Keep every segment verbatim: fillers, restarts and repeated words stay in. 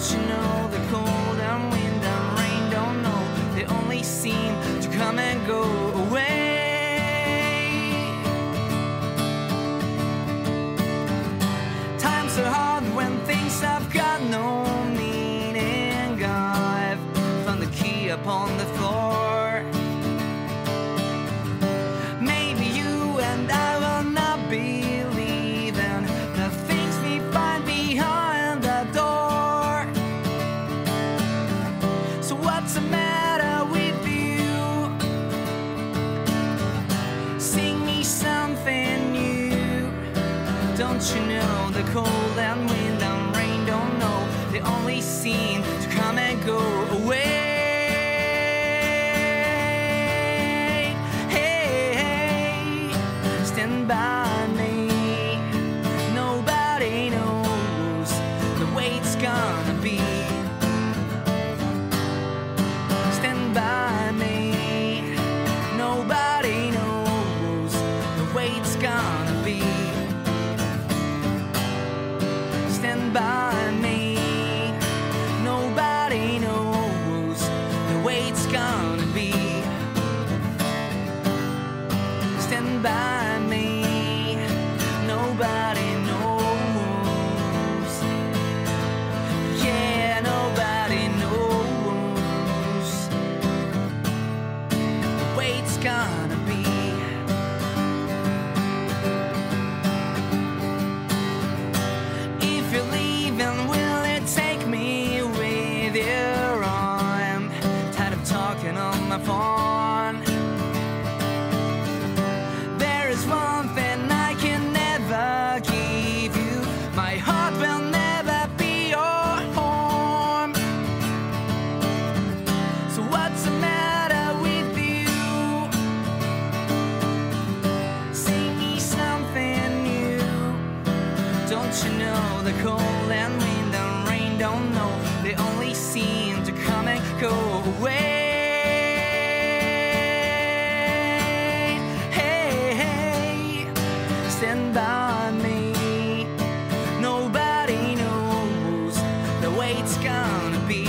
you know the cold and wind and rain don't know, they only seem to come and go away. Times are hard when things have got no meaning. I've found the key upon the floor. Maybe you and I will not believe in the things we find behind the door. So what's the matter with you? Sing me something new. Don't you know the cold and wind and rain don't know, they only seem to come and go away. Hey, hey, stand by me. Nobody knows the way it's gonna be. Stand by me. Nobody knows the way it's gonna be. Stand by me. Nobody knows the way it's gonna be. Stand by me. Nobody knows. Yeah, nobody knows the way it's gonna be. If you're leaving, will it take me with you? I'm tired of talking on my phone. There is one thing I can never give you. My heart will never be your home. So what's the matter with you? Sing me something new. Don't you know the cold and wind and rain don't know, they only seem to come and go away. Hey, hey, stand by me. Nobody knows the way it's gonna be.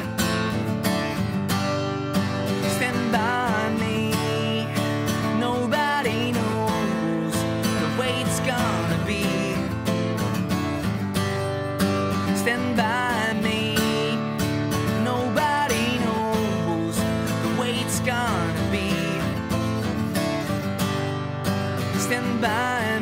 Stand by me. Nobody knows the way it's gonna be. Stand by me. Nobody knows the way it's gonna be. Stand by